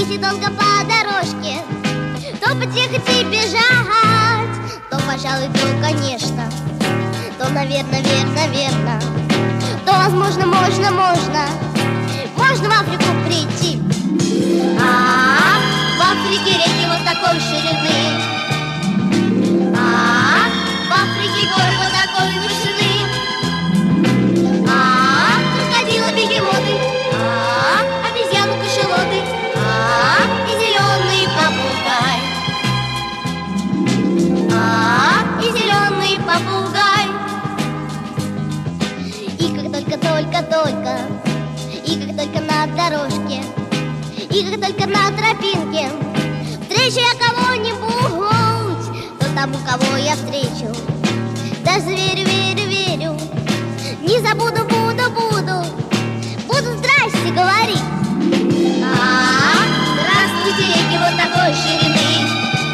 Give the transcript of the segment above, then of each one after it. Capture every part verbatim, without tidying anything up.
Если долго по дорожке, то подъехать и бежать, то, пожалуй, то, конечно, то, наверное, верно, верно, то, возможно, можно, можно, можно в Африку прийти. А, в Африке реки вот такой ширины, а, в Африке горы вот такой вышины, а, крокодилы, бегемоты, а, обезьяны, кашалоты, а, и зеленый попугай, а, и зеленый попугай. И как только-только-только, и как только на дорожке, и как только на тропинке встречу я кого-нибудь, то тому, кого я встречу, даже верю, верю, верю, не забуду, буду, буду, буду здрасте говорить. А, здравствуйте, реки вот такой ширины,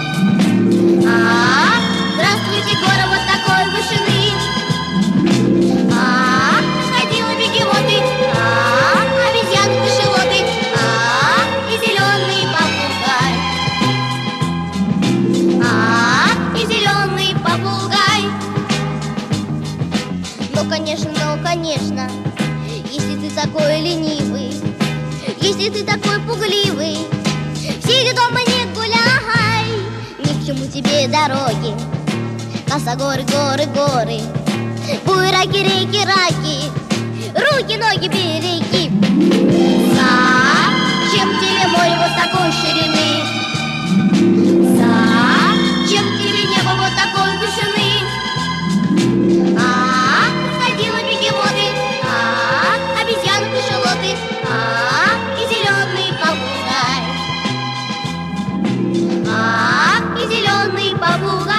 а, здравствуйте, горы вот такой вышины, а, крокодилы, бегемоты, а, обезьяны, кашалоты, а, и зеленый попугай, а, и зеленый попугай. Ну, конечно, ну, конечно, если ты такой ленивый, если ты такой пугливый, сиди дома, не гуляй, ни к чему тебе дороги, косогоры, горы, горы, буераки, реки, раки, руки, ноги береги. Зачем тебе море вот такой ширины? Зачем тебе небо вот такой вышины? А, крокодилы, бегемоты, а, обезьяны, кашалоты, а, и зеленый попугай, а, и зеленый попугай.